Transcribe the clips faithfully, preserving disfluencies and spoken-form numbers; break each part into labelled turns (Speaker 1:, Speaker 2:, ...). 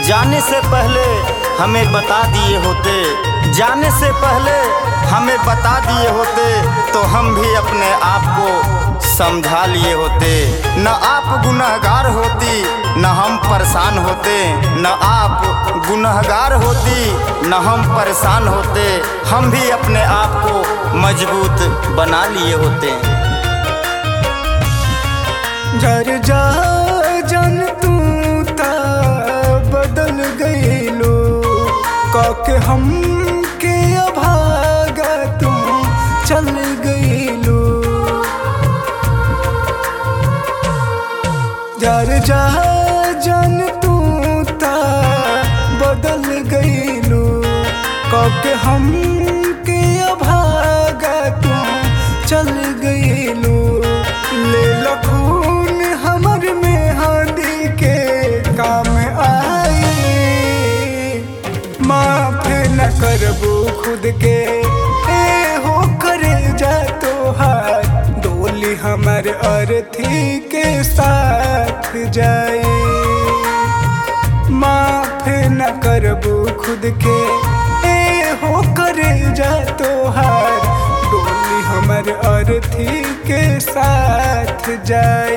Speaker 1: जाने से पहले हमें बता दिए होते, जाने से पहले हमें बता दिए होते तो हम भी अपने आप को समझा लिए होते। न आप गुनहगार होती न हम परेशान होते, न आप गुनहगार होती न हम परेशान होते, हम भी अपने आप को मजबूत बना लिए होते।
Speaker 2: जर जा जन तू ता बदल गईलो, काके हम के अभागा तू चल गईलो। जर जा जन तू ता बदल गईलो, काके हम के अभागा तू चल गईलो। ले लखून हमर में हादी के काम आई, माफ न करबू खुद के ए हो करे जा तो हाथ डोली हमर अर्थी के साथ जाए। माफ न करबू खुद के ए हो करे जा तो हाथ डोली हमर अर्थी के साथ जाए।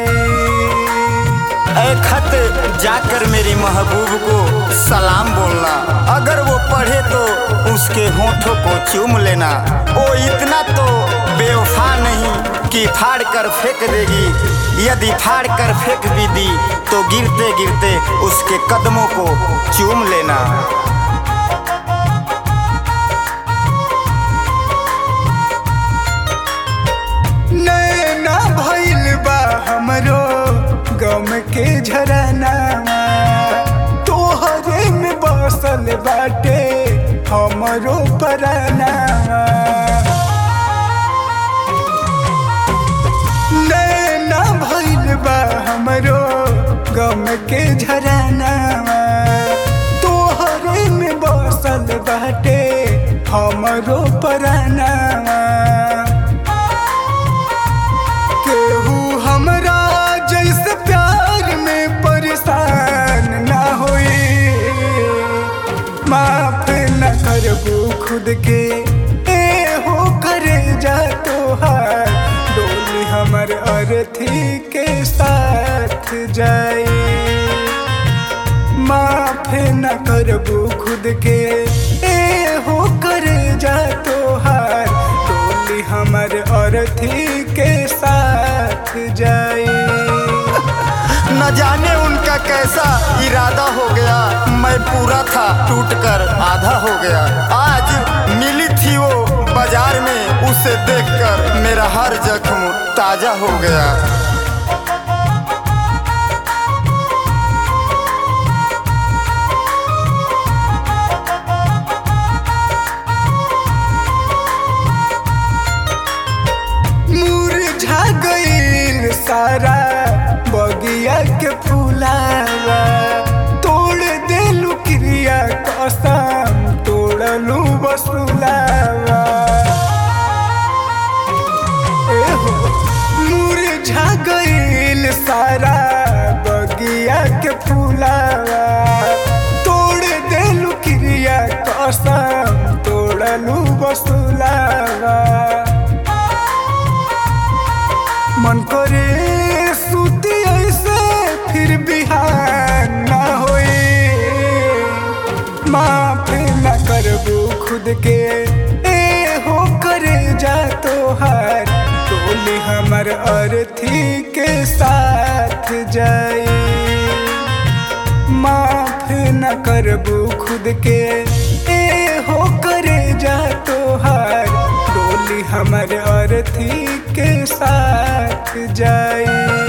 Speaker 1: ऐ खत जाकर मेरी महबूब को सलाम बोलना, अगर वो पढ़े तो उसके होठों को चूम लेना। वो इतना तो बेवफा नहीं कि फाड़ कर फेंक देगी, यदि फाड़ कर फेंक भी दी तो गिरते गिरते उसके कदमों को चूम लेना।
Speaker 2: नैना भइल बा हमरो गम के झरना, तोहरे में बसल बाटे हमरो पराना। नैना भइल बा हमरो गम के झरना, तोहरे में बसल बाटे हमरो पराना। केहू हमरा जैसे प्यार में परेशान ना होई, माफ न करबू खुद के ए हो करे जा तो हाथ डोली हमर अर्थी के साथ जाए। माफ न करबू खुद के ए हो करे जा तो हाथ डोली हमर अर्थी के साथ जाए।
Speaker 1: न जाने उनका कैसा इरादा हो गया, मैं पूरा था टूटकर आधा हो गया। आज मिली थी वो बाजार में, उसे देखकर मेरा हर जख्म ताजा हो गया।
Speaker 2: मुरझा गईल सारा बगिया के फूलावा, तोड़ देलू क्रिया कसम तोड़लू वसूलावा। एहो मुरझा गईल सारा बगिया के फूलावा, तोड़ देलू क्रिया कसम तोड़लू वसूलावा। मन करे सूती ऐसे फिर बिहान ना होई, माफ न करबू खुद के ए हो करे जा तो हाथ डोली हमर अर्थी के साथ जाए। माफ न करबू खुद के ए हो करे जा तो हाथ डोली हमर अर्थी के साथ जाए।